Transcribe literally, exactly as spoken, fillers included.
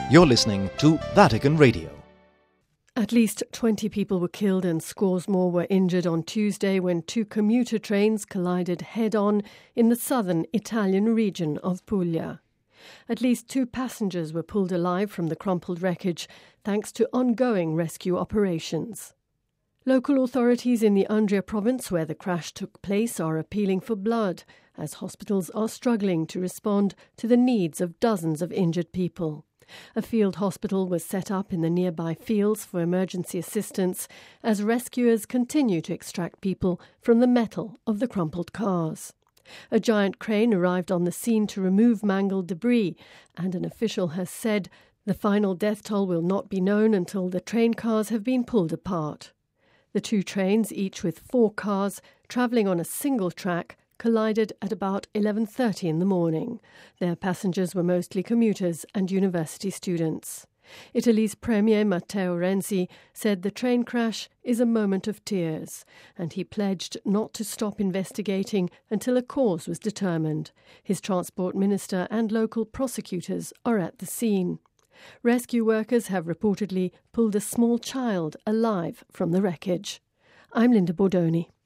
You're listening to Vatican Radio. At least twenty people were killed and scores more were injured on Tuesday when two commuter trains collided head-on in the southern Italian region of Puglia. At least two passengers were pulled alive from the crumpled wreckage thanks to ongoing rescue operations. Local authorities in the Umbria province where the crash took place are appealing for blood as hospitals are struggling to respond to the needs of dozens of injured people. A field hospital was set up in the nearby fields for emergency assistance as rescuers continue to extract people from the metal of the crumpled cars. A giant crane arrived on the scene to remove mangled debris, and an official has said the final death toll will not be known until the train cars have been pulled apart. The two trains, each with four cars, travelling on a single track, collided at about eleven thirty in the morning. Their passengers were mostly commuters and university students. Italy's Premier Matteo Renzi said the train crash is a moment of tears, and he pledged not to stop investigating until a cause was determined. His transport minister and local prosecutors are at the scene. Rescue workers have reportedly pulled a small child alive from the wreckage. I'm Linda Bordoni.